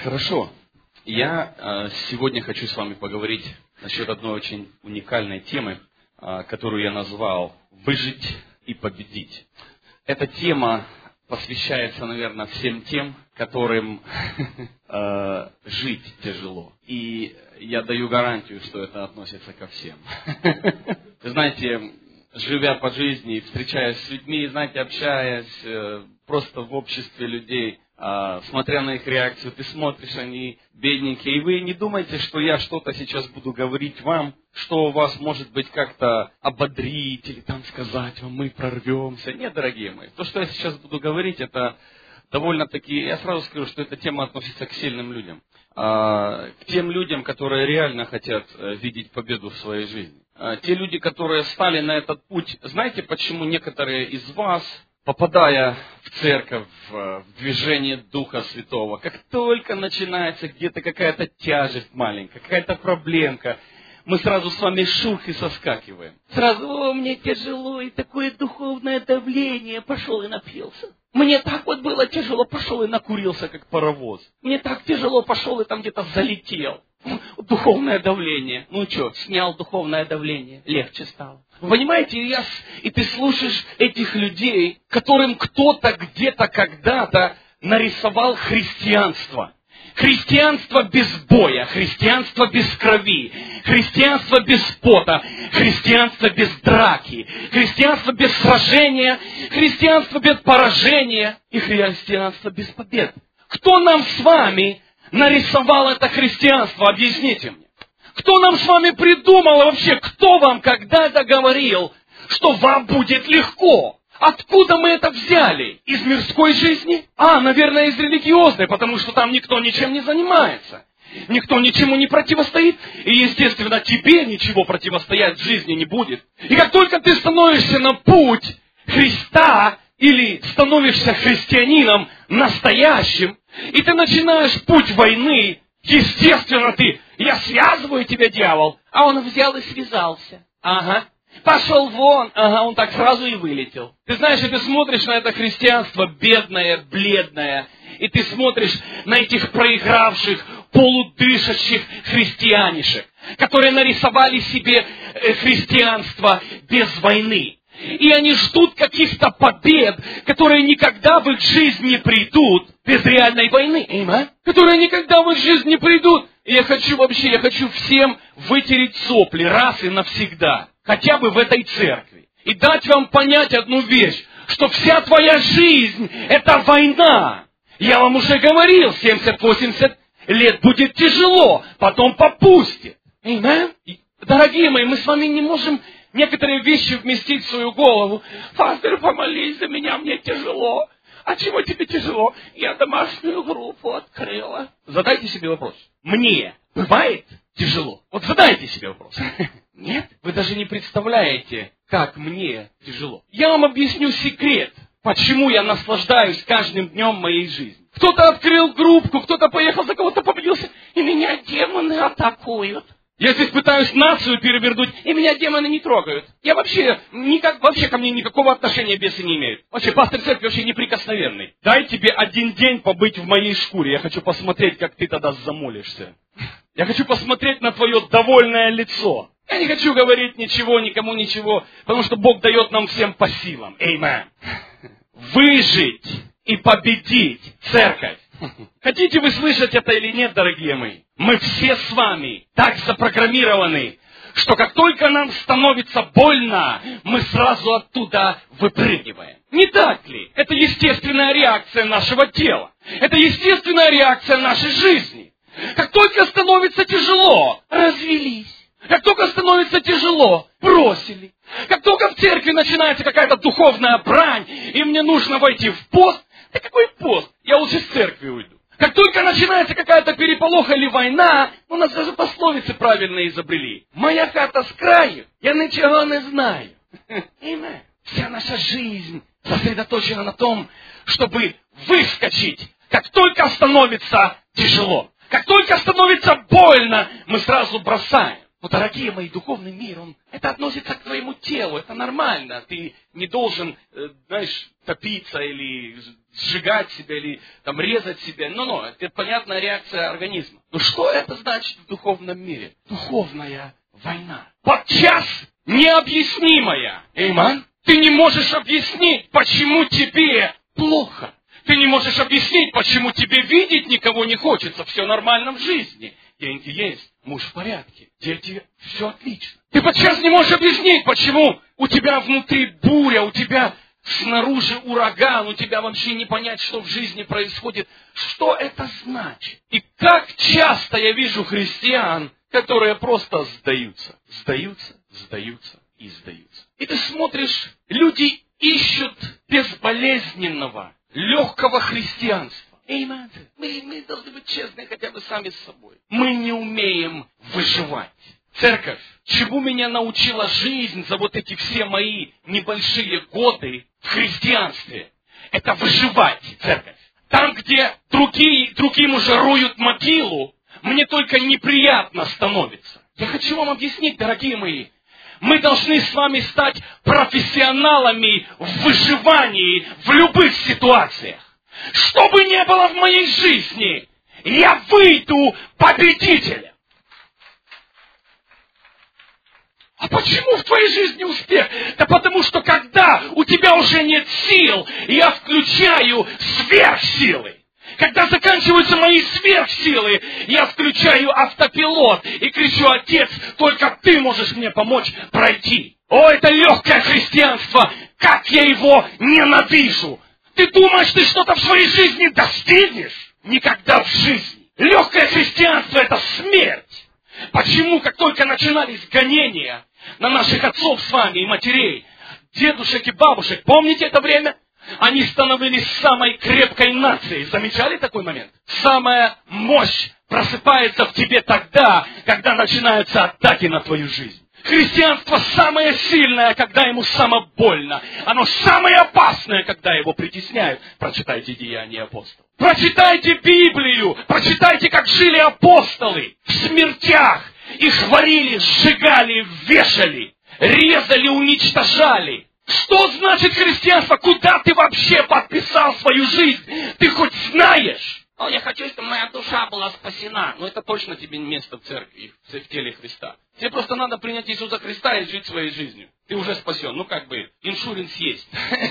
Хорошо. Я сегодня хочу с вами поговорить насчет одной очень уникальной темы, которую я назвал «Выжить и победить». Эта тема посвящается, наверное, всем тем, которым жить тяжело. И я даю гарантию, что это относится ко всем. Вы знаете, живя по жизни, встречаясь с людьми, знаете, общаясь просто в обществе людей, смотря на их реакцию, ты смотришь, они бедненькие, и вы не думайте, что я что-то сейчас буду говорить вам, что у вас может быть как-то ободрить или там сказать вам, мы прорвемся. Нет, дорогие мои, то, что я сейчас буду говорить, это довольно-таки, я сразу скажу, что эта тема относится к сильным людям, к тем людям, которые реально хотят видеть победу в своей жизни. Те люди, которые стали на этот путь, знаете, почему некоторые из вас, попадая в церковь, в движение Духа Святого, как только начинается где-то какая-то тяжесть маленькая, какая-то проблемка, мы сразу с вами шурх и соскакиваем. Сразу, мне тяжело, и такое духовное давление, пошел и напился. Мне так вот было тяжело, пошел и накурился, как паровоз. Мне так тяжело, пошел и там где-то залетел. Духовное давление. Ну что, снял духовное давление, легче стало. Вы понимаете, и ты слушаешь этих людей, которым кто-то где-то когда-то нарисовал христианство. Христианство без боя, христианство без крови, христианство без пота, христианство без драки, христианство без сражения, христианство без поражения и христианство без побед. Кто нам с вами нарисовал это христианство? Объясните мне. Кто нам с вами придумал вообще, кто вам когда-то говорил, что вам будет легко? Откуда мы это взяли? Из мирской жизни? Наверное, из религиозной, потому что там никто ничем не занимается. Никто ничему не противостоит. И, естественно, тебе ничего противостоять в жизни не будет. И как только ты становишься на путь Христа, или становишься христианином настоящим, и ты начинаешь путь войны, естественно, я связываю тебя, дьявол, а он взял и связался. Пошел вон, он так сразу и вылетел. Ты знаешь, и ты смотришь на это христианство бедное, бледное, и ты смотришь на этих проигравших, полудышащих христианишек, которые нарисовали себе христианство без войны. И они ждут каких-то побед, которые никогда в их жизнь не придут без реальной войны. Которые никогда в их жизнь не придут. И я хочу всем вытереть сопли раз и навсегда. Хотя бы в этой церкви. И дать вам понять одну вещь, что вся твоя жизнь – это война. Я вам уже говорил, 70-80 лет будет тяжело, потом попустит. Дорогие мои, мы с вами не можем некоторые вещи вместить в свою голову. Пастор, помолись за меня, мне тяжело. А чего тебе тяжело? Я домашнюю группу открыла. Задайте себе вопрос. Мне бывает тяжело? Вот задайте себе вопрос. Нет? Вы даже не представляете, как мне тяжело. Я вам объясню секрет, почему я наслаждаюсь каждым днем моей жизни. Кто-то открыл группку, кто-то поехал за кого-то победился, и меня демоны атакуют. Я здесь пытаюсь нацию перевернуть, и меня демоны не трогают. Я вообще ко мне никакого отношения бесы не имеют. Вообще, пастор церкви вообще неприкосновенный. Дай тебе один день побыть в моей шкуре. Я хочу посмотреть, как ты тогда замолишься. Я хочу посмотреть на твое довольное лицо. Я не хочу говорить ничего, никому ничего, потому что Бог дает нам всем по силам. Аминь. Выжить и победить церковь. Хотите вы слышать это или нет, дорогие мои? Мы все с вами так запрограммированы, что как только нам становится больно, мы сразу оттуда выпрыгиваем. Не так ли? Это естественная реакция нашего тела. Это естественная реакция нашей жизни. Как только становится тяжело, развелись. Как только становится тяжело, бросили. Как только в церкви начинается какая-то духовная брань, и мне нужно войти в пост, да какой пост? Я лучше с церкви уйду. Как только начинается какая-то переполоха или война, у нас даже пословицы правильно изобрели. Моя хата с краю, я ничего не знаю. Вся наша жизнь сосредоточена на том, чтобы выскочить, как только становится тяжело. Как только становится больно, мы сразу бросаем. Но, дорогие мои, духовный мир, это относится к твоему телу, это нормально. Ты не должен, топиться или сжигать себя, или резать себя. Это понятная реакция организма. Но что это значит в духовном мире? Духовная война. Подчас необъяснимая. Аминь. Ты не можешь объяснить, почему тебе плохо. Ты не можешь объяснить, почему тебе видеть никого не хочется. Все нормально в жизни. Деньги есть, муж в порядке, дети, все отлично. Ты подчас не можешь объяснить, почему у тебя внутри буря, у тебя снаружи ураган, у тебя вообще не понять, что в жизни происходит. Что это значит? И как часто я вижу христиан, которые просто сдаются. И сдаются. И ты смотришь, люди ищут безболезненного, легкого христианства. Мы должны быть честны хотя бы сами с собой. Мы не умеем выживать. Церковь, чему меня научила жизнь за вот эти все мои небольшие годы в христианстве, это выживать, церковь. Там, где другим уже роют могилу, мне только неприятно становится. Я хочу вам объяснить, дорогие мои, мы должны с вами стать профессионалами в выживании в любых ситуациях. Что бы ни было в моей жизни, я выйду победителем. А почему в твоей жизни успех? Да потому что когда у тебя уже нет сил, я включаю сверхсилы. Когда заканчиваются мои сверхсилы, я включаю автопилот и кричу: Отец, только ты можешь мне помочь пройти. О, это легкое христианство, как я его ненавижу. Ты думаешь, ты что-то в своей жизни достигнешь? Никогда в жизни. Легкое христианство – это смерть. Почему, как только начинались гонения на наших отцов с вами и матерей, дедушек и бабушек, помните это время? Они становились самой крепкой нацией. Замечали такой момент? Самая мощь просыпается в тебе тогда, когда начинаются атаки на твою жизнь. Христианство самое сильное, когда ему самое больно. Оно самое опасное, когда его притесняют. Прочитайте Деяния апостолов. Прочитайте Библию. Прочитайте, как жили апостолы. В смертях их варили, сжигали, вешали, резали, уничтожали. Что значит христианство? Куда ты вообще подписал свою жизнь? Ты хоть знаешь? Я хочу, чтобы моя душа была спасена. Но это точно тебе не место в церкви, в теле Христа. Тебе просто надо принять Иисуса Христа и жить своей жизнью. Ты уже спасен. Иншуренс есть.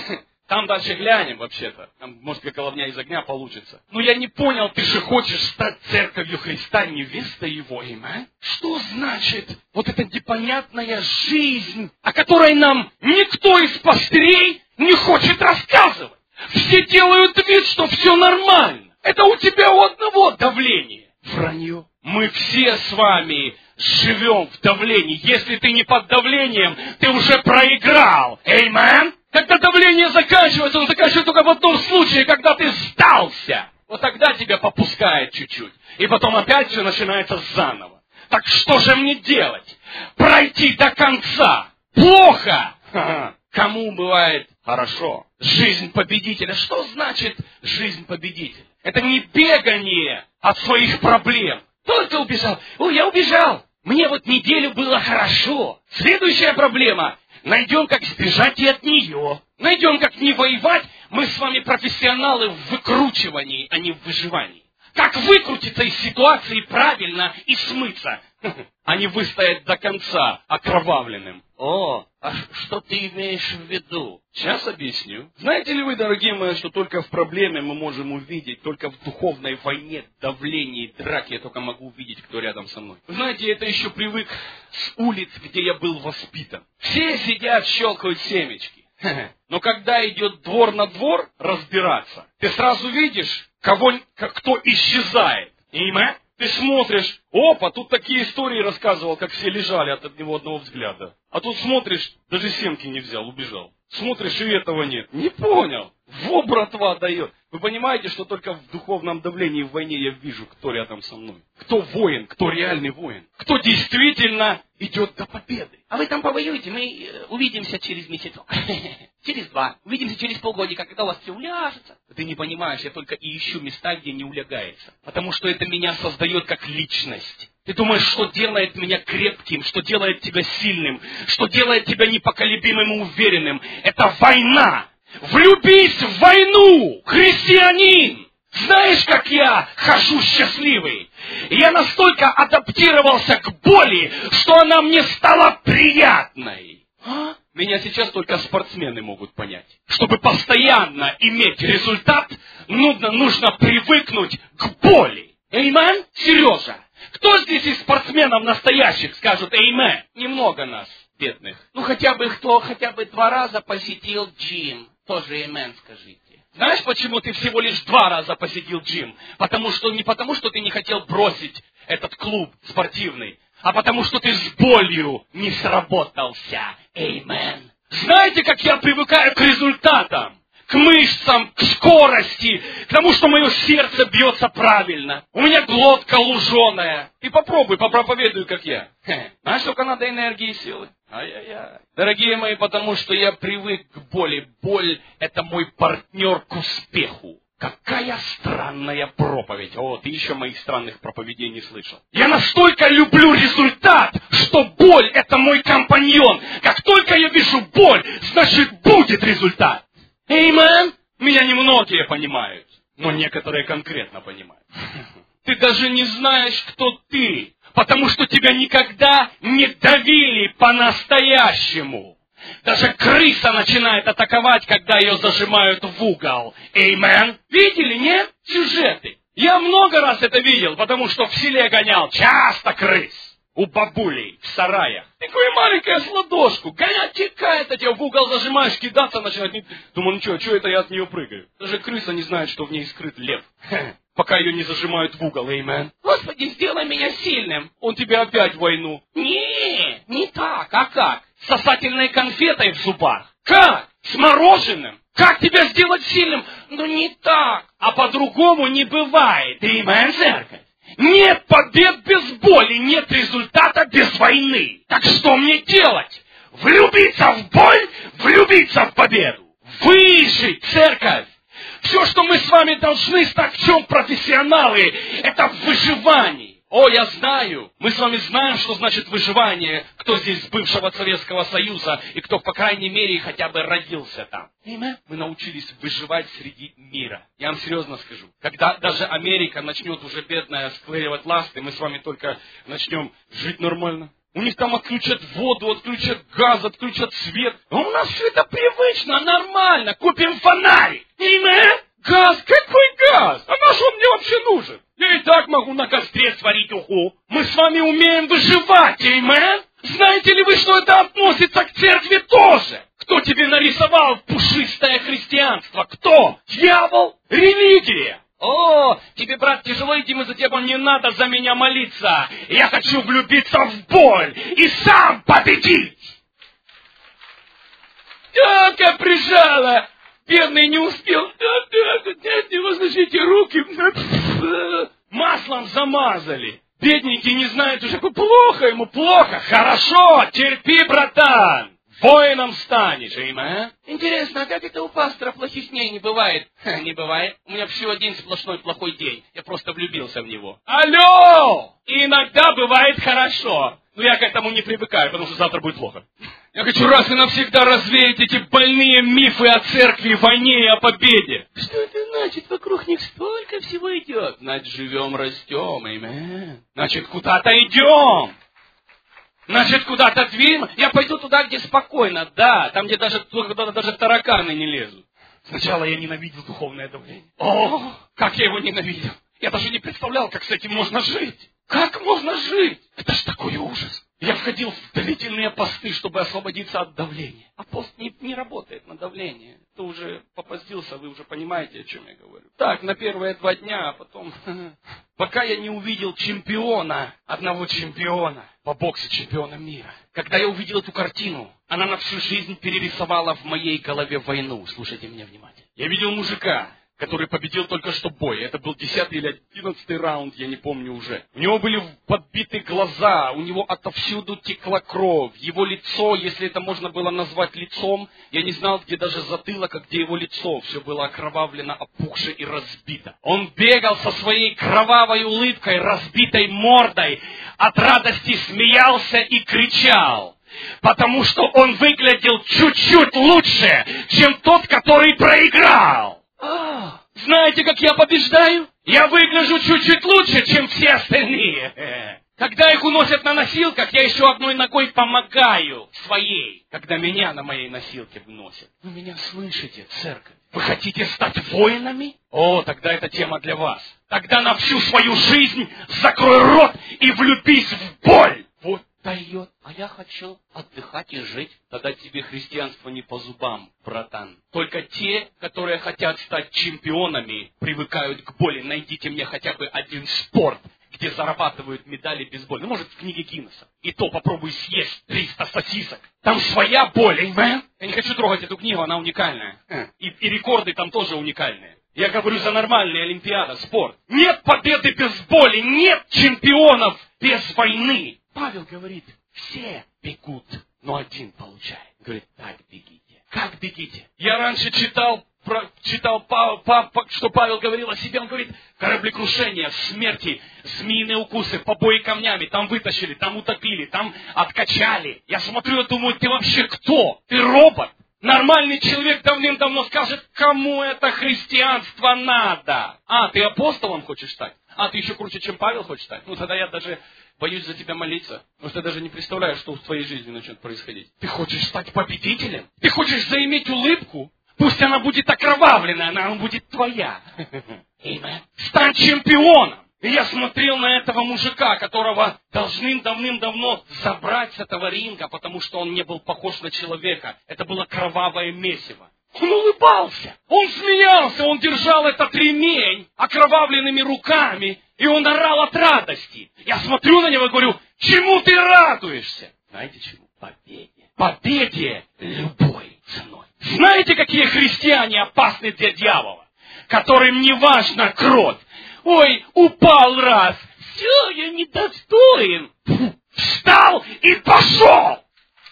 Там дальше глянем вообще-то. Там, может, как головня из огня получится. Но я не понял, ты же хочешь стать церковью Христа, невестой Его. Аминь. Что значит вот эта непонятная жизнь, о которой нам никто из пастырей не хочет рассказывать? Все делают вид, что все нормально. Это у тебя у одного давление. Вранье. Мы все с вами живем в давлении. Если ты не под давлением, ты уже проиграл. Аминь. Когда давление заканчивается, оно заканчивается только в одном случае, когда ты сдался. Вот тогда тебя попускает чуть-чуть. И потом опять все начинается заново. Так что же мне делать? Пройти до конца. Плохо. Кому бывает хорошо? Жизнь победителя. Что значит жизнь победителя? Это не бегание от своих проблем. Только убежал. Я убежал. Мне неделю было хорошо. Следующая проблема. Найдем, как сбежать и от нее. Найдем, как не воевать. Мы с вами профессионалы в выкручивании, а не в выживании. Как выкрутиться из ситуации правильно и смыться, а не выстоять до конца окровавленным. А что ты имеешь в виду? Сейчас объясню. Знаете ли вы, дорогие мои, что только в проблеме мы можем увидеть, только в духовной войне, давлении, драке я только могу увидеть, кто рядом со мной. Вы знаете, я это еще привык с улиц, где я был воспитан. Все сидят, щелкают семечки. Но когда идет двор на двор разбираться, ты сразу видишь, кто исчезает. Имя? Ты смотришь, тут такие истории рассказывал, как все лежали от него одного взгляда. А тут смотришь, даже семки не взял, убежал. Смотришь, и этого нет. Не понял. Во, братва дает. Вы понимаете, что только в духовном давлении в войне я вижу, кто рядом со мной. Кто воин, кто реальный воин. Кто действительно идет до победы. А вы там повоюете, мы увидимся через месяц. Через 2. Увидимся через полгодика, когда у вас все уляжется. Ты не понимаешь, я только и ищу места, где не улягается. Потому что это меня создает как личность. Ты думаешь, что делает меня крепким, что делает тебя сильным, что делает тебя непоколебимым и уверенным. Это война. Влюбись в войну, христианин. Знаешь, как я хожу счастливый? Я настолько адаптировался к боли, что она мне стала приятной. Меня сейчас только спортсмены могут понять. Чтобы постоянно иметь результат, нужно привыкнуть к боли. Эймен? Сережа, кто здесь из спортсменов настоящих скажет эймен? Немного нас, бедных. Хотя бы 2 раза посетил джим. Тоже эймен скажите. Знаешь, почему ты всего лишь 2 раза посетил джим? Не потому, что ты не хотел бросить этот клуб спортивный, а потому, что ты с болью не сработался. Эймен. Знаете, как я привыкаю к результатам? К мышцам, к скорости, к тому, что мое сердце бьется правильно. У меня глотка луженая. И попроповедуй, как я. Знаешь, сколько надо энергии и силы? Ай-яй-яй. Дорогие мои, потому что я привык к боли. Боль – это мой партнер к успеху. Какая странная проповедь. Ты еще моих странных проповедей не слышал. Я настолько люблю результат, что боль – это мой компаньон. Как только я вижу боль, значит будет результат. Эймен? Меня немногие понимают, но некоторые конкретно понимают. Ты даже не знаешь, кто ты, потому что тебя никогда не давили по-настоящему. Даже крыса начинает атаковать, когда ее зажимают в угол. Эймен? Видели, нет? Сюжеты. Я много раз это видел, потому что в селе гонял часто крыс. У бабулей в сараях. Такую маленькую ладошку. Гонять текает, а тебя в угол зажимаешь, кидаться начинает. Думаю, что это я от нее прыгаю? Даже крыса не знает, что в ней скрыт лев. Пока ее не зажимают в угол, эймен. Господи, сделай меня сильным. Он тебя опять в войну. Не так. А как? С сосательной конфетой в зубах. Как? С мороженым. Как тебя сделать сильным? Не так. А по-другому не бывает. Эймен, церковь. Нет побед без боли, нет результата без войны. Так что мне делать? Влюбиться в боль, влюбиться в победу. Выжить, церковь. Все, что мы с вами должны стать в чем профессионалы, это в выживании. Я знаю. Мы с вами знаем, что значит выживание. Кто здесь с бывшего Советского Союза и кто, по крайней мере, хотя бы родился там. Мы научились выживать среди мира. Я вам серьезно скажу. Когда даже Америка начнет уже бедная склеивать ласты, мы с вами только начнем жить нормально. У них там отключат воду, отключат газ, отключат свет. А у нас все это привычно, нормально. Купим фонарик. Газ? Какой газ? А на что он мне вообще нужен? Я и так могу на костре сварить уху. Мы с вами умеем выживать, эймен? Знаете ли вы, что это относится к церкви тоже? Кто тебе нарисовал пушистое христианство? Кто? Дьявол? Религия? Тебе, брат, тяжело идти, за тебя не надо за меня молиться. Я хочу влюбиться в боль и сам победить. Как прижала. Бедный не успел. Не возложите руки. Маслом замазали. Бедненький не знает уже, плохо ему, плохо. Хорошо, терпи, братан. Воином станешь, а? Интересно, а как это у пастора плохих дней не бывает? Не бывает. У меня всего один сплошной плохой день. Я просто влюбился в него. Алло! Иногда бывает хорошо. Но я к этому не привыкаю, потому что завтра будет плохо. Я хочу раз и навсегда развеять эти больные мифы о церкви, войне и о победе. Что это значит? Вокруг них столько всего идет. Значит, живем, растем, амен. Значит, куда-то идем. Значит, куда-то двинем. Я пойду туда, где спокойно, да. Там, где даже тараканы не лезут. Сначала я ненавидел духовное давление. Как я его ненавидел. Я даже не представлял, как с этим можно жить. Как можно жить? Это ж такой ужас. Я входил в длительные посты, чтобы освободиться от давления. А пост не работает на давление. Ты уже попостился, вы уже понимаете, о чем я говорю. Так, на первые 2 дня, а потом... Пока я не увидел чемпиона, одного чемпиона, по боксу чемпиона мира. Когда я увидел эту картину, она на всю жизнь перерисовала в моей голове войну. Слушайте меня внимательно. Я видел мужика, который победил только что бой. Это был 10-й или 11-й раунд, я не помню уже. У него были подбиты глаза, у него отовсюду текла кровь. Его лицо, если это можно было назвать лицом, я не знал, где даже затылок, а где его лицо. Все было окровавлено, опухше и разбито. Он бегал со своей кровавой улыбкой, разбитой мордой, от радости смеялся и кричал. Потому что он выглядел чуть-чуть лучше, чем тот, который проиграл. Знаете, как я побеждаю? Я выгляжу чуть-чуть лучше, чем все остальные. Когда их уносят на носилках, я еще одной ногой помогаю своей, когда меня на моей носилке выносят. Вы меня слышите, церковь? Вы хотите стать воинами? О, тогда это тема для вас. Тогда на всю свою жизнь закрой рот и влюбись в боль. Вот дает. А я хочу отдыхать и жить. Тогда тебе христианство не по зубам, братан. Только те, которые хотят стать чемпионами, привыкают к боли. Найдите мне хотя бы один спорт, где зарабатывают медали без боли. Ну, может, в книге Гиннесса. И то попробуй съесть 300 сосисок. Там своя боль, amen? Я не хочу трогать эту книгу, она уникальная. И рекорды там тоже уникальные. Я говорю за нормальные олимпиады, спорт. Нет победы без боли, нет чемпионов без войны. Павел говорит, все бегут, но один получает. Говорит, так бегите. Как бегите? Я раньше читал, что Павел говорил о себе. Он говорит, кораблекрушение, смерти, змеиные укусы, побои камнями. Там вытащили, там утопили, там откачали. Я смотрю и думаю, ты вообще кто? Ты робот? Нормальный человек давным-давно скажет, кому это христианство надо? А, ты апостолом хочешь стать? А, ты еще круче, чем Павел хочешь стать? Ну, тогда я даже боюсь за тебя молиться. Потому что я даже не представляю, что в твоей жизни начнет происходить. Ты хочешь стать победителем? Ты хочешь заиметь улыбку? Пусть она будет окровавленная, она будет твоя. Стань чемпионом. И я смотрел на этого мужика, которого должны давным-давно забрать с этого ринга, потому что он не был похож на человека. Это было кровавое месиво. Он улыбался, он смеялся, он держал этот ремень окровавленными руками, и он орал от радости. Я смотрю на него и говорю, чему ты радуешься? Знаете чему? Победе. Победе любой ценой. Знаете, какие христиане опасны для дьявола? Которым не важна кровь. Ой, упал раз. Все, я недостоин. Встал и пошел.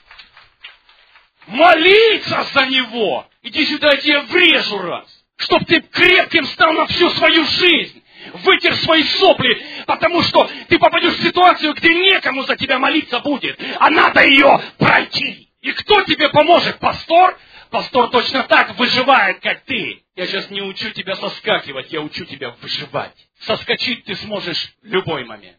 Молиться за него. Иди сюда, я тебе врежу раз. Чтоб ты крепким стал на всю свою жизнь. Вытер свои сопли, потому что ты попадешь в ситуацию, где некому за тебя молиться будет. А надо ее пройти. И кто тебе поможет? Пастор? Пастор точно так выживает, как ты. Я сейчас не учу тебя соскакивать, я учу тебя выживать. Соскочить ты сможешь в любой момент.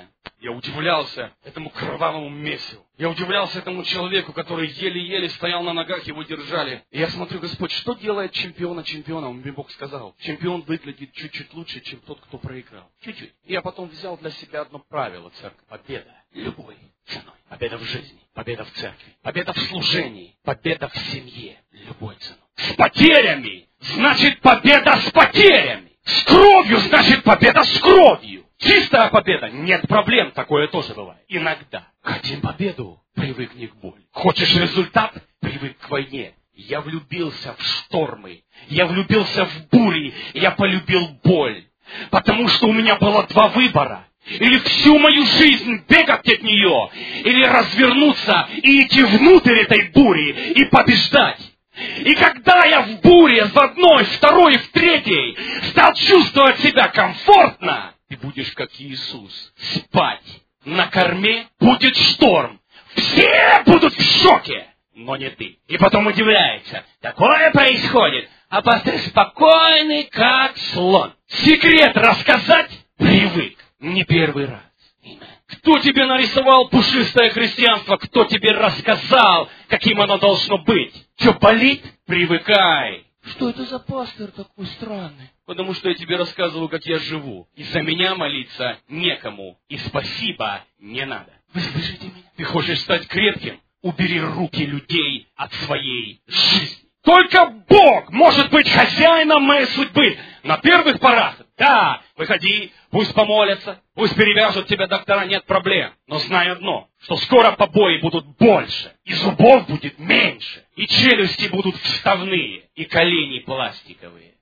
Я удивлялся этому кровавому месиву. Я удивлялся этому человеку, который еле-еле стоял на ногах, его держали. И я смотрю, Господь, что делает чемпиона чемпионом? Мне Бог сказал, чемпион выглядит чуть-чуть лучше, чем тот, кто проиграл. Чуть-чуть. И я потом взял для себя одно правило, церковь. Победа любой ценой. Победа в жизни, победа в церкви, победа в служении, победа в семье. Любой ценой. С потерями значит победа с потерями. С кровью значит победа с кровью. Чистая победа, нет проблем, такое тоже бывает. Иногда. Хотим победу, привыкни к боли. Хочешь результат, привык к войне. Я влюбился в штормы, я влюбился в бури, я полюбил боль. Потому что у меня было два выбора. Или всю мою жизнь бегать от нее, или развернуться и идти внутрь этой бури и побеждать. И когда я в буре в одной, второй, в третьей стал чувствовать себя комфортно, ты будешь как Иисус, спать. На корме будет шторм. Все будут в шоке, но не ты. И потом удивляется, такое происходит, а пастор спокойный, как слон. Секрет рассказать привык. Не первый раз. Кто тебе нарисовал пушистое христианство? Кто тебе рассказал, каким оно должно быть? Что, болит? Привыкай. Что это за пастор такой странный? Потому что я тебе рассказываю, как я живу. И за меня молиться некому. И спасибо не надо. Вы слышите меня? Ты хочешь стать крепким? Убери руки людей от своей жизни. Только Бог может быть хозяином моей судьбы. На первых порах, да, выходи, пусть помолятся, пусть перевяжут тебя доктора, нет проблем. Но знай одно, что скоро побои будут больше, и зубов будет меньше, и челюсти будут вставные, и колени пластиковые.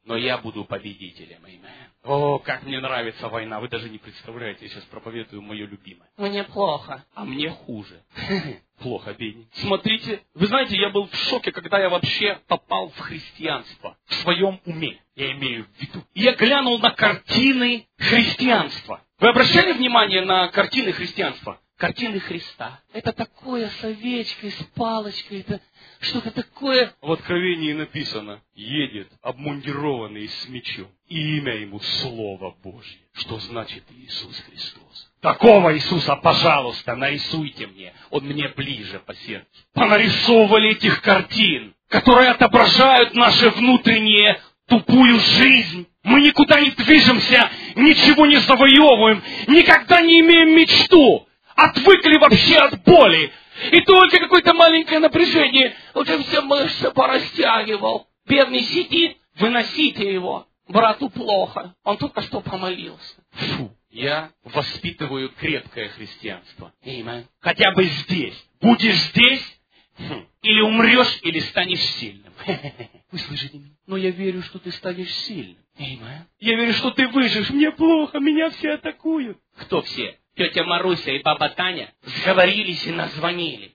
но я буду победителем. Аминь. О, как мне нравится война. Вы даже не представляете, я сейчас проповедую мое любимое. Мне плохо, а мне хуже. Плохо, бедненький. Смотрите, вы знаете, я был в шоке, когда я вообще попал в христианство. В своем уме, я имею в виду. И я глянул на картины христианства. Вы обращали внимание на картины христианства? Картины Христа. Это такое с овечкой, с палочкой, это что-то такое. В Откровении написано, едет обмундированный с мечом. И имя ему Слово Божье. Что значит Иисус Христос? Такого Иисуса, пожалуйста, нарисуйте мне. Он мне ближе по сердцу. Понарисовывали этих картин, которые отображают наше внутреннее тупую жизнь. Мы никуда не движемся, ничего не завоевываем, никогда не имеем мечту. Отвыкли вообще от боли. И только какое-то маленькое напряжение. Уже все мышцы порастягивал. Бедный сидит, выносите его. Брату плохо. Он только что помолился. Фу. Я воспитываю крепкое христианство. Amen. Хотя бы здесь. Будешь здесь, или умрешь, или станешь сильным. Вы слышите меня? Но я верю, что ты станешь сильным. Amen. Я верю, что ты выживешь. Мне плохо, меня все атакуют. Кто все? Тетя Маруся и баба Таня сговорились и назвонили.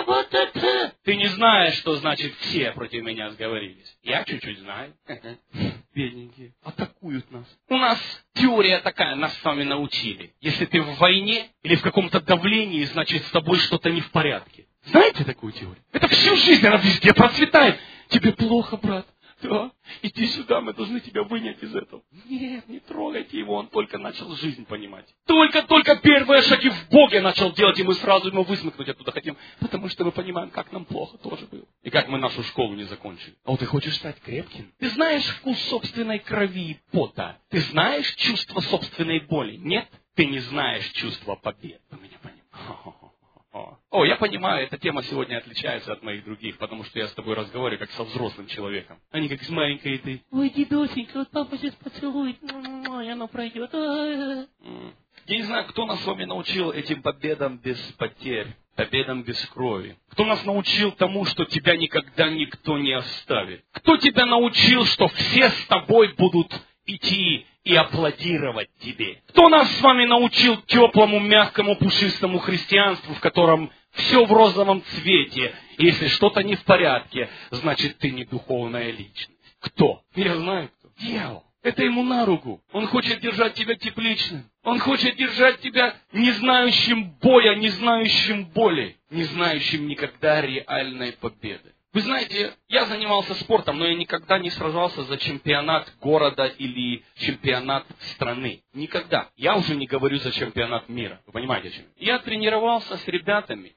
Ты не знаешь, что значит все против меня сговорились. Я чуть-чуть знаю. Бедненькие. Атакуют нас. У нас теория такая, нас с вами научили. Если ты в войне или в каком-то давлении, значит с тобой что-то не в порядке. Знаете такую теорию? Это всю жизнь, она везде процветает. Тебе плохо, брат. Да, иди сюда, мы должны тебя вынять из этого. Нет, не трогайте его, он только начал жизнь понимать. Только первые шаги в Боге начал делать, и мы сразу ему высмыкнуть оттуда хотим. Потому что мы понимаем, как нам плохо тоже было. И как мы нашу школу не закончили. А вот ты хочешь стать крепким? Ты знаешь вкус собственной крови и пота? Ты знаешь чувство собственной боли? Нет? Ты не знаешь чувства побед. Вы меня понимаете? О, я понимаю, эта тема сегодня отличается от моих других, потому что я с тобой разговариваю как со взрослым человеком. А не как с маленькой ты. Ой, дедусенька, вот папа сейчас поцелует, и оно пройдет. Я не знаю, кто нас с вами научил этим победам без потерь, победам без крови. Кто нас научил тому, что тебя никогда никто не оставит. Кто тебя научил, что все с тобой будут идти и аплодировать тебе. Кто нас с вами научил теплому, мягкому, пушистому христианству, в котором все в розовом цвете, и если что-то не в порядке, значит ты не духовная личность. Кто? Я знаю кто. Дьявол. Это ему на руку. Он хочет держать тебя тепличным. Он хочет держать тебя не знающим боя, не знающим боли, не знающим никогда реальной победы. Вы знаете, я занимался спортом, но я никогда не сражался за чемпионат города или чемпионат страны. Никогда. Я уже не говорю за чемпионат мира. Вы понимаете, о чем? Я тренировался с ребятами.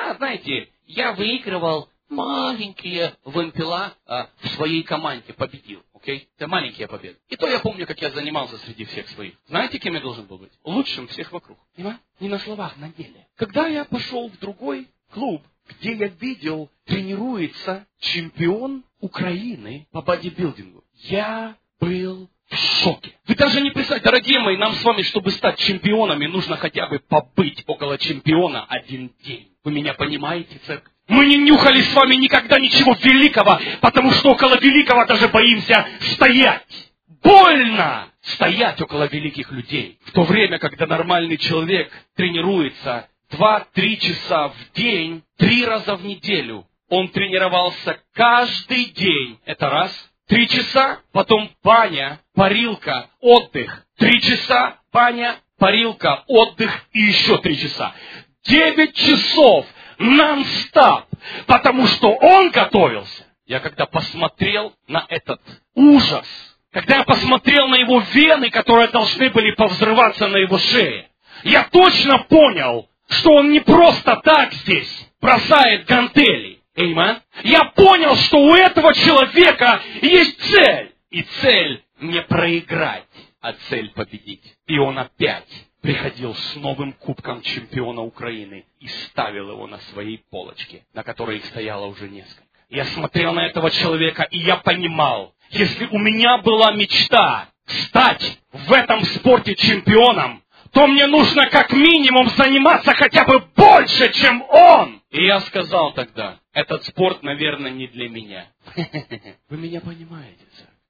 Я выигрывал маленькие вымпела в своей команде, победил. Okay? Это маленькие победы. И то я помню, как я занимался среди всех своих. Знаете, кем я должен был быть? Лучшим всех вокруг. Понимаете? Не на словах, на деле. Когда я пошел в другой клуб, где я видел, тренируется чемпион Украины по бодибилдингу. Я был в шоке. Вы даже не представляете, дорогие мои, нам с вами, чтобы стать чемпионами, нужно хотя бы побыть около чемпиона один день. Вы меня понимаете, церковь? Мы не нюхали с вами никогда ничего великого, потому что около великого даже боимся стоять. Больно стоять около великих людей. В то время, когда нормальный человек тренируется 2-3 часа в день, 3 раза в неделю. Он тренировался каждый день. Это раз. 3 часа, потом баня, парилка, отдых. 3 часа, баня, парилка, отдых и еще 3 часа. 9 часов нон-стоп, потому что он готовился. Я когда посмотрел на этот ужас, когда я посмотрел на его вены, которые должны были повзрываться на его шее, я точно понял, что он не просто так здесь бросает гантели. Amen. Я понял, что у этого человека есть цель. И цель не проиграть, а цель победить. И он опять приходил с новым кубком чемпиона Украины и ставил его на своей полочке, на которой их стояло уже несколько. Я смотрел на этого человека, и я понимал, если у меня была мечта стать в этом спорте чемпионом, то мне нужно как минимум заниматься хотя бы больше, чем он. И я сказал тогда, этот спорт, наверное, не для меня. Вы меня понимаете, сэр?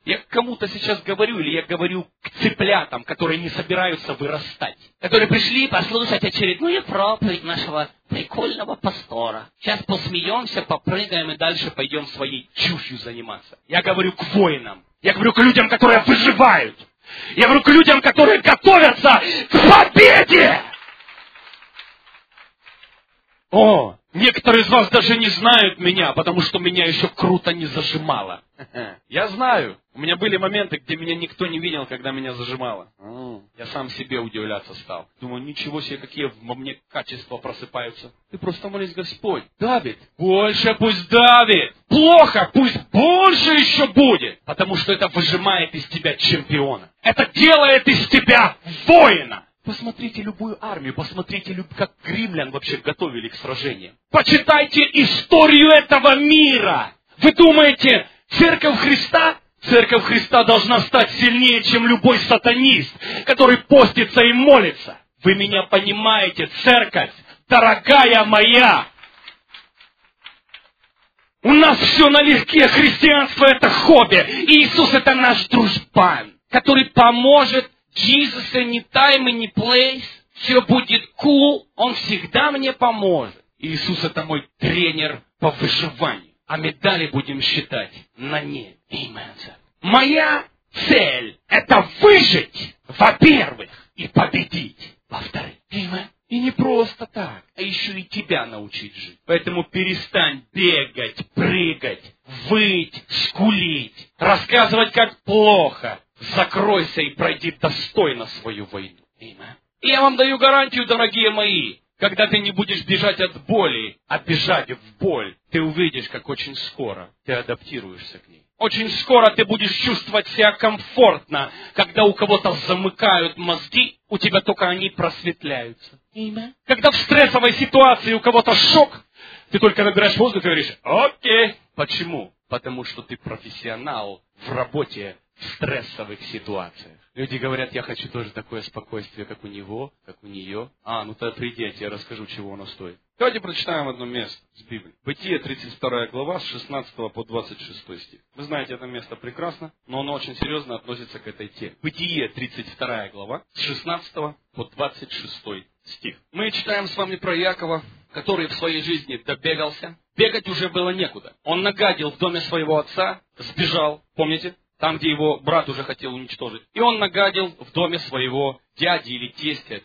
Я кому-то сейчас говорю, или я говорю к цыплятам, которые не собираются вырастать. Которые пришли послушать очередную проповедь нашего прикольного пастора. Сейчас посмеемся, попрыгаем и дальше пойдем своей чушью заниматься. Я говорю к воинам. Я говорю к людям, которые выживают. Я говорю к людям, которые готовятся к победе. О, некоторые из вас даже не знают меня, потому что меня еще круто не зажимало. Я знаю. У меня были моменты, где меня никто не видел, когда меня зажимало. Я сам себе удивляться стал. Думаю, ничего себе, какие во мне качества просыпаются. Ты просто молись, Господь. Давид, больше пусть давит. Плохо, пусть больше еще будет. Потому что это выжимает из тебя чемпиона. Это делает из тебя воина. Посмотрите любую армию, посмотрите, как римлян вообще готовили к сражениям. Почитайте историю этого мира. Вы думаете, Церковь Христа? Церковь Христа должна стать сильнее, чем любой сатанист, который постится и молится. Вы меня понимаете, церковь, дорогая моя. У нас все налегке, христианство это хобби. Иисус это наш дружбан, который поможет. Jesus any time, any place. Все будет cool. Он всегда мне поможет. Иисус это мой тренер по выживанию. А медали будем считать на небе. Amen. Моя цель это выжить, во-первых, и победить, во-вторых. Amen. И не просто так, а еще и тебя научить жить. Поэтому перестань бегать, прыгать, выть, скулить, рассказывать, как плохо. Закройся и пройди достойно свою войну. И я вам даю гарантию, дорогие мои, когда ты не будешь бежать от боли, а бежать в боль, ты увидишь, как очень скоро ты адаптируешься к ней. Очень скоро ты будешь чувствовать себя комфортно, когда у кого-то замыкают мозги, у тебя только они просветляются. Когда в стрессовой ситуации у кого-то шок, ты только набираешь воздух и говоришь, окей. Почему? Потому что ты профессионал в работе в стрессовых ситуациях. Люди говорят, я хочу тоже такое спокойствие, как у него, как у нее. Ну тогда придите, я расскажу, чего оно стоит. Давайте прочитаем одно место с Библии. Бытие, 32 глава, с 16 по 26 стих. Вы знаете это место прекрасно, но оно очень серьезно относится к этой теме. Бытие, 32 глава, с 16 по 26 стих. Мы читаем с вами про Иакова, который в своей жизни добегался. Бегать уже было некуда. Он нагадил в доме своего отца, сбежал, помните? Там, где его брат уже хотел уничтожить. И он нагадил в доме своего дяди или тестя.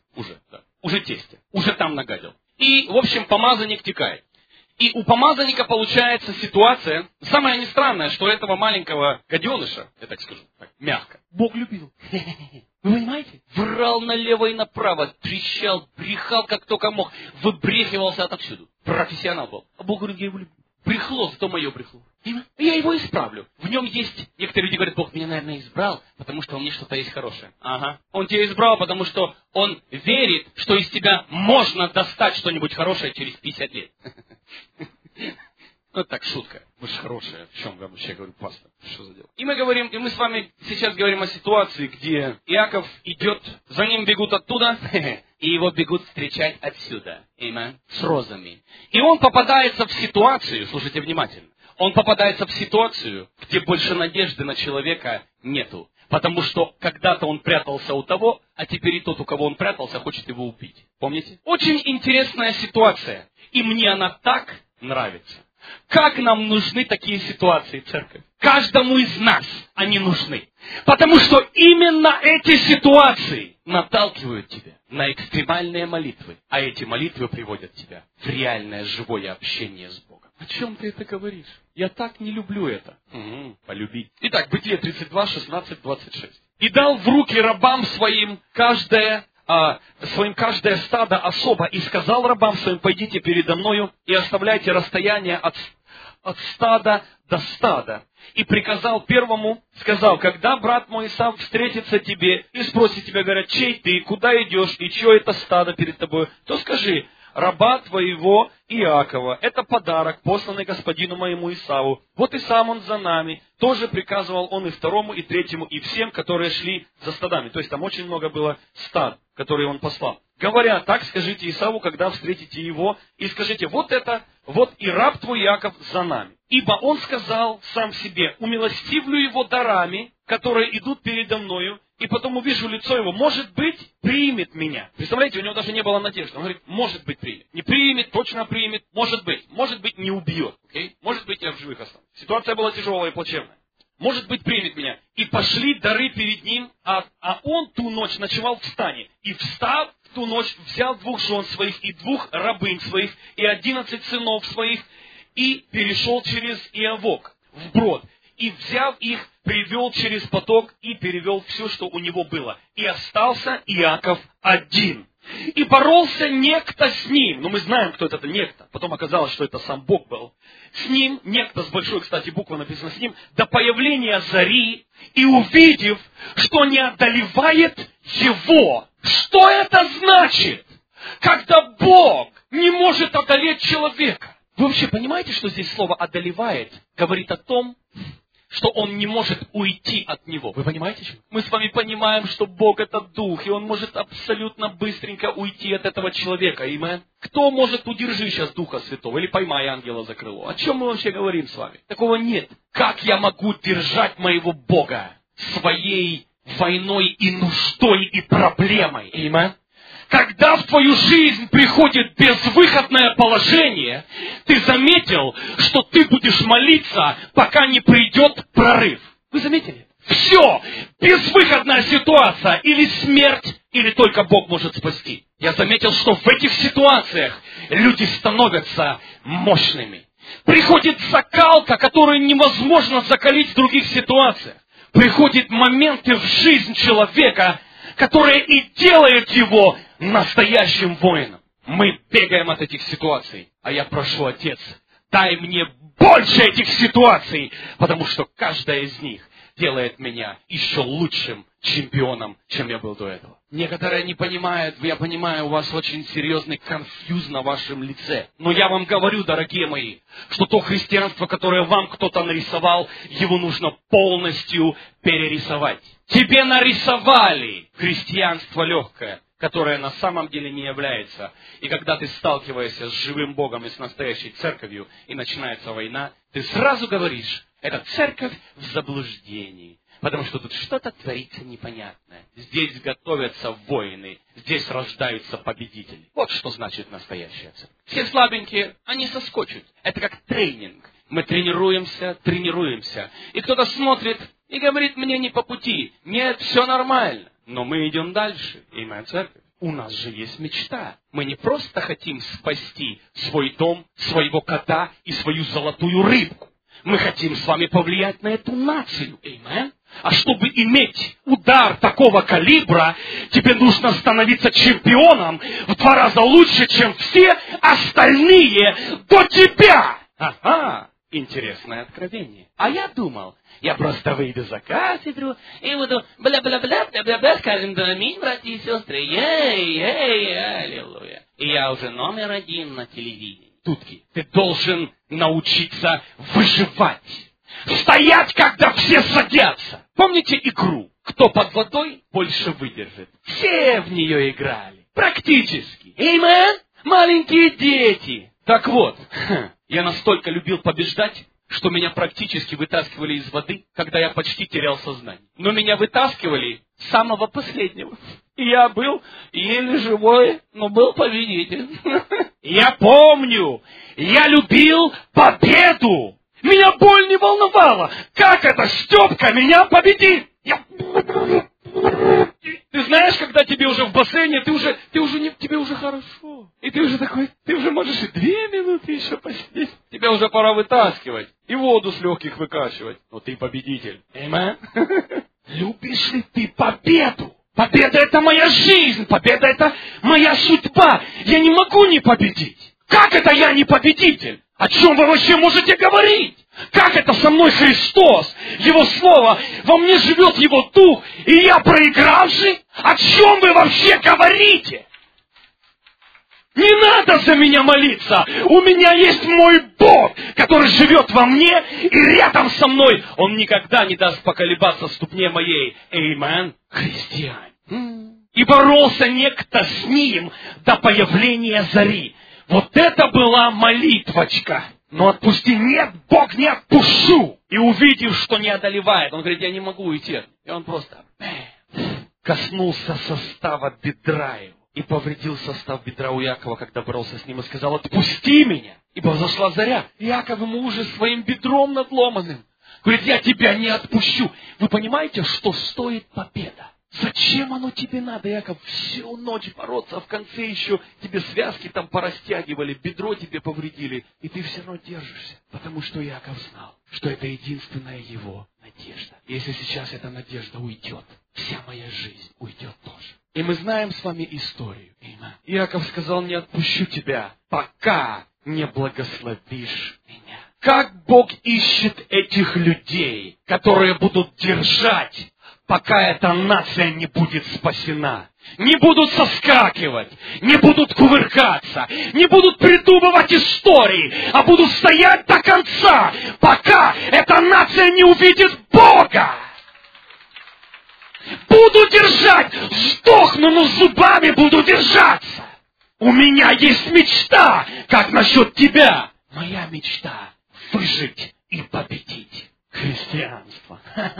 Уже тестя. Уже там нагадил. И, в общем, помазанник текает. И у помазанника получается ситуация, самое не странное, что этого маленького гаденыша, я так скажу, так, мягко, Бог любил. Вы понимаете? Врал налево и направо, трещал, брехал, как только мог, выбрехивался отовсюду. Профессионал был. А Бог говорит, я его люблю. Брехло, зато мое брехло. Я его исправлю. В нем есть... Некоторые люди говорят, Бог меня, наверное, избрал, потому что у меня что-то есть хорошее. Ага. Он тебя избрал, потому что он верит, что из тебя можно достать что-нибудь хорошее через 50 лет. Ну, так, шутка. Вы же хорошие. В чем я вообще говорю, пастор? Что за дело? И мы с вами сейчас говорим о ситуации, где Иаков идет, за ним бегут оттуда, и его бегут встречать отсюда. С розами. И он попадается в ситуацию, слушайте внимательно, он попадается в ситуацию, где больше надежды на человека нету. Потому что когда-то он прятался у того, а теперь и тот, у кого он прятался, хочет его убить. Помните? Очень интересная ситуация. И мне она так нравится. Как нам нужны такие ситуации, церковь? Каждому из нас они нужны. Потому что именно эти ситуации наталкивают тебя на экстремальные молитвы. А эти молитвы приводят тебя в реальное живое общение с Богом. О чем ты это говоришь? Я так не люблю это. Полюбить. Итак, Бытие 32, 16, 26. «И дал в руки рабам своим каждое стадо особо, и сказал рабам своим, пойдите передо мною и оставляйте расстояние от стада до стада. И приказал первому, сказал, когда брат мой Исав встретится тебе и спросит тебя, говорят, чей ты, куда идешь, и чье это стадо перед тобой, то скажи, раба твоего Иакова, это подарок, посланный господину моему Исаву. Вот и сам он за нами. Тоже приказывал он и второму, и третьему, и всем, которые шли за стадами». То есть там очень много было стад, которые он послал. говоря, так скажите Исаву, когда встретите его, и скажите, вот и раб твой Иаков за нами. Ибо он сказал сам себе, умилостивлю его дарами, которые идут передо мною, и потом увижу лицо его, может быть, примет меня. Представляете, у него даже не было надежды. Он говорит, может быть, примет. Не примет, точно примет, может быть, не убьет. Okay? Может быть, я в живых останусь. Ситуация была тяжелая и плачевная. Может быть, примет меня. И пошли дары перед ним, а он ту ночь ночевал в стане. И встав в ту ночь, взял 2 жен своих и 2 рабынь своих, и 11 сынов своих, и перешел через Иавок вброд. И, взяв их, привел через поток и перевел все, что у него было. И остался Иаков один. И боролся некто с ним. Но мы знаем, кто это некто. Потом оказалось, что это сам Бог был. С ним, некто с большой, кстати, буквы написано с ним, до появления зари, и увидев, что не одолевает его. Что это значит? Когда Бог не может одолеть человека. Вы вообще понимаете, что здесь слово «одолевает» говорит о том, что он не может уйти от него. Вы понимаете, что? Мы с вами понимаем, что Бог это Дух, и Он может абсолютно быстренько уйти от этого человека. Амен. Кто может удержи сейчас Духа Святого или поймай ангела за крыло? О чем мы вообще говорим с вами? Такого нет. Как я могу держать моего Бога своей войной и нуждой и проблемой? Амен. Когда в твою жизнь приходит безвыходное положение, ты заметил, что ты будешь молиться, пока не придет прорыв. Вы заметили? Все! Безвыходная ситуация. Или смерть, или только Бог может спасти. Я заметил, что в этих ситуациях люди становятся мощными. Приходит закалка, которую невозможно закалить в других ситуациях. Приходят моменты в жизнь человека, которые и делают его настоящим воином. Мы бегаем от этих ситуаций, а я прошу, Отец, дай мне больше этих ситуаций, потому что каждая из них делает меня еще лучшим чемпионом, чем я был до этого. Некоторые не понимают, я понимаю, у вас очень серьезный конфьюз на вашем лице. Но я вам говорю, дорогие мои, что то христианство, которое вам кто-то нарисовал, его нужно полностью перерисовать. Тебе нарисовали христианство легкое, которое на самом деле не является. И когда ты сталкиваешься с живым Богом и с настоящей церковью, и начинается война, ты сразу говоришь, это церковь в заблуждении. Потому что тут что-то творится непонятное. Здесь готовятся воины, здесь рождаются победители. Вот что значит настоящая церковь. Все слабенькие, они соскочат. Это как тренинг. Мы тренируемся. И кто-то смотрит и говорит, мне не по пути. Нет, все нормально. Но мы идем дальше. И моя церковь. У нас же есть мечта. Мы не просто хотим спасти свой дом, своего кота и свою золотую рыбку. Мы хотим с вами повлиять на эту нацию. Amen. А чтобы иметь удар такого калибра, тебе нужно становиться чемпионом в 2 раза лучше, чем все остальные до тебя. Ага, интересное откровение. А я думал, я просто выйду за кафедру и буду бля-бля-бля-бля-бля, скажем, да аминь, братья и сестры, ей, аллилуйя. И я уже номер 1 на телевидении. Тутки, ты должен научиться выживать. Стоять, когда все садятся. Помните игру? Кто под водой, больше выдержит. Все в нее играли. Практически. Amen? Маленькие дети. Так вот, я настолько любил побеждать, что меня практически вытаскивали из воды, когда я почти терял сознание. Но меня вытаскивали с самого последнего. И я был еле живой, но был победитель. Я помню, я любил победу. Меня боль не волновала. Как это Степка меня победит? Ты знаешь, когда тебе уже в бассейне, тебе уже хорошо. И ты уже такой, ты уже можешь и 2 минуты еще посидеть. Тебя уже пора вытаскивать. И воду с легких выкачивать. Но ты победитель. Amen? Любишь ли ты победу? Победа это моя жизнь. Победа это моя судьба. Я не могу не победить. Как это я не победитель? О чем вы вообще можете говорить? Как это со мной Христос? Его Слово, во мне живет Его Дух, и я проигравший? О чем вы вообще говорите? Не надо за меня молиться. У меня есть мой Бог, который живет во мне и рядом со мной. Он никогда не даст поколебаться ступне моей. Amen. Христиане. И боролся некто с ним до появления зари. Вот это была молитвочка. Но отпусти, нет, Бог, не отпущу. И увидев, что не одолевает, он говорит, я не могу уйти. И он просто коснулся состава бедра его. И повредил состав бедра у Якова, когда боролся с ним, и сказал, отпусти меня. Ибо взошла заря. Яков ему уже своим бедром надломанным говорит, я тебя не отпущу. Вы понимаете, что стоит победа? Зачем оно тебе надо, Яков, всю ночь бороться, а в конце еще тебе связки там порастягивали, бедро тебе повредили, и ты все равно держишься. Потому что Яков знал, что это единственная его надежда. Если сейчас эта надежда уйдет, вся моя жизнь уйдет тоже. И мы знаем с вами историю. Иаков сказал, не отпущу тебя, пока не благословишь меня. Как Бог ищет этих людей, которые будут держать, пока эта нация не будет спасена. Не будут соскакивать, не будут кувыркаться, не будут придумывать истории, а будут стоять до конца, пока эта нация не увидит Бога. Буду держать, сдохну, но зубами буду держаться. У меня есть мечта, как насчет тебя? Моя мечта — выжить и победить. Христианство.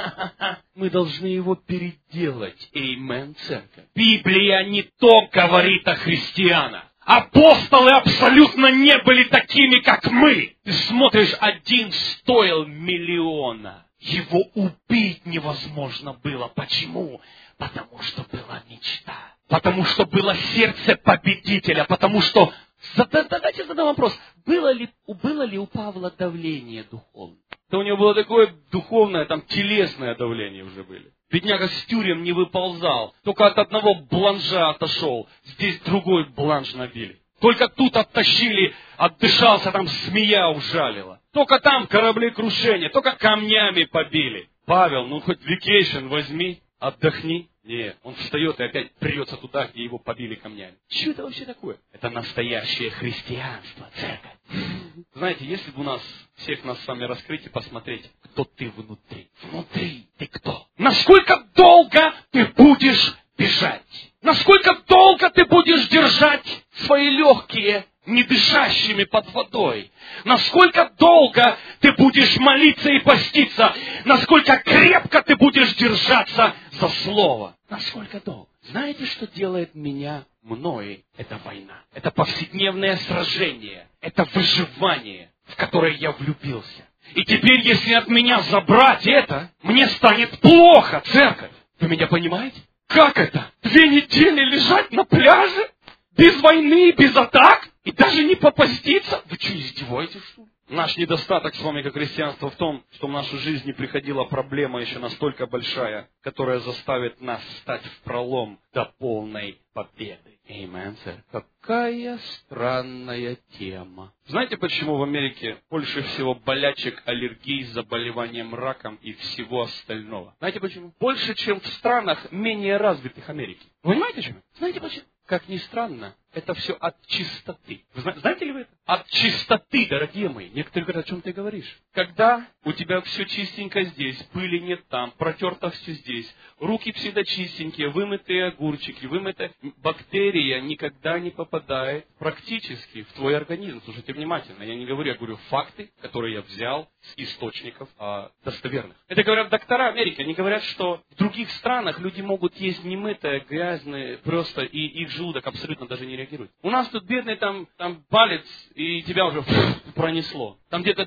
Мы должны его переделать. Эймен, церковь. Библия не то говорит о христианах. Апостолы абсолютно не были такими, как мы. Ты смотришь, один стоил миллиона. Его убить невозможно было. Почему? Потому что была мечта. Потому что было сердце победителя. Потому что... Давайте задам вопрос. Было ли у Павла давление духовное? Да у него было такое духовное, там телесное давление уже были. Бедняга с тюрем не выползал. Только от одного бланжа отошел. Здесь другой бланж набили. Только тут оттащили, отдышался, там змея ужалила. Только там кораблекрушение, только камнями побили. Павел, ну хоть вакейшн возьми, отдохни. Нет, он встает и опять прется туда, где его побили камнями. Что это вообще такое? Это настоящее христианство, церковь. Знаете, если бы у нас, всех нас с вами раскрыть и посмотреть, кто ты внутри. Внутри ты кто? Насколько долго ты будешь бежать? Насколько долго ты будешь держать свои легкие, не дышащими под водой? Насколько долго ты будешь молиться и поститься? Насколько крепко ты будешь держаться за слово? Насколько долго? Знаете, что делает меня мной? Это война. Это повседневное сражение. Это выживание, в которое я влюбился. И теперь, если от меня забрать это, мне станет плохо, церковь. Вы меня понимаете? Как это? 2 недели лежать на пляже? Без войны, без атак? И даже не попаститься? Вы что, издеваетесь, что ли? Наш недостаток с вами, как христианство, в том, что в нашу жизнь не приходила проблема еще настолько большая, которая заставит нас стать впролом до полной победы. Amen, сэр. Какая странная тема. Знаете, почему в Америке больше всего болячек, аллергий, заболеванием раком и всего остального? Знаете почему? Больше, чем в странах менее развитых Америки. Вы понимаете, почему? Знаете почему? Как ни странно, это все от чистоты. Вы знаете ли вы это? От чистоты, дорогие мои. Некоторые говорят, о чем ты говоришь. Когда у тебя все чистенько здесь, пыли нет там, протерто все здесь, руки всегда чистенькие, вымытые огурчики, вымытая бактерия никогда не попадает практически в твой организм. Слушайте внимательно, я говорю факты, которые я взял с источников достоверных. Это говорят доктора Америки. Они говорят, что в других странах люди могут есть немытое, грязное, просто, и их желудок абсолютно даже не реагирует. У нас тут бедный там палец, и тебя уже пронесло. Там где-то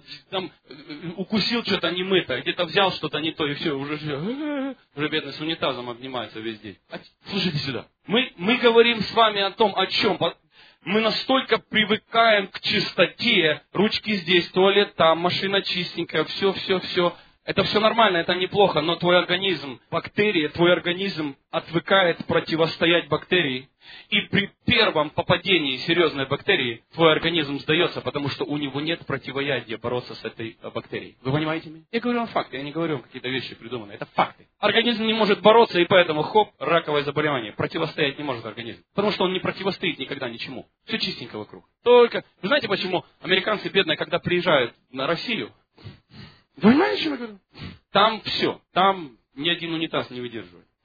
укусил что-то немытое, где-то взял что-то не то, и все, уже бедный с унитазом обнимается весь день. Слушайте сюда. Мы говорим с вами о том, о чем. Мы настолько привыкаем к чистоте, ручки здесь, туалет там, машина чистенькая, все. Это все нормально, это неплохо, но твой организм, бактерии, твой организм отвыкает противостоять бактерии. И при первом попадении серьезной бактерии твой организм сдается, потому что у него нет противоядия бороться с этой бактерией. Вы понимаете меня? Я говорю вам факты, я не говорю вам какие-то вещи придуманные. Это факты. Организм не может бороться, и поэтому раковое заболевание. Противостоять не может организм. Потому что он не противостоит никогда ничему. Все чистенько вокруг. Только, вы знаете, почему американцы бедные, когда приезжают на Россию, вы понимаете, что я говорю? Там все. Там ни один унитаз не выдерживает.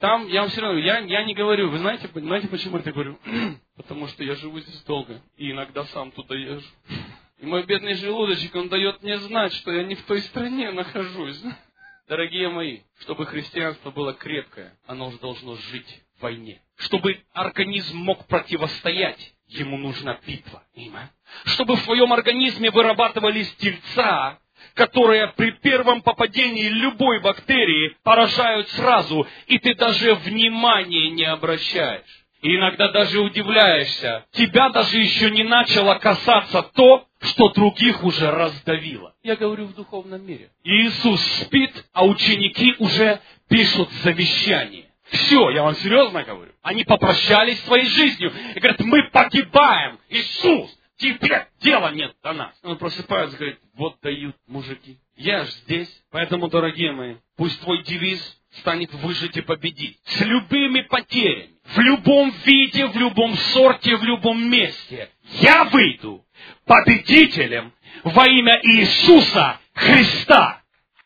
Там, я вам все равно, я не говорю, вы знаете почему я так говорю? Потому что я живу здесь долго, и иногда сам туда езжу. И мой бедный желудочек, он дает мне знать, что я не в той стране нахожусь. Дорогие мои, чтобы христианство было крепкое, оно уже должно жить в войне. Чтобы организм мог противостоять, ему нужна битва. Чтобы в твоем организме вырабатывались тельца, которые при первом попадении любой бактерии поражают сразу, и ты даже внимания не обращаешь. И иногда даже удивляешься, тебя даже еще не начало касаться то, что других уже раздавило. Я говорю в духовном мире. Иисус спит, а ученики уже пишут завещание. Все, я вам серьезно говорю. Они попрощались своей жизнью и говорят, мы погибаем. Иисус, тебе дела нет до нас. Он просыпается и говорит, вот дают мужики. Я ж здесь. Поэтому, дорогие мои, пусть твой девиз станет выжить и победить. С любыми потерями. В любом виде, в любом сорте, в любом месте. Я выйду победителем во имя Иисуса Христа.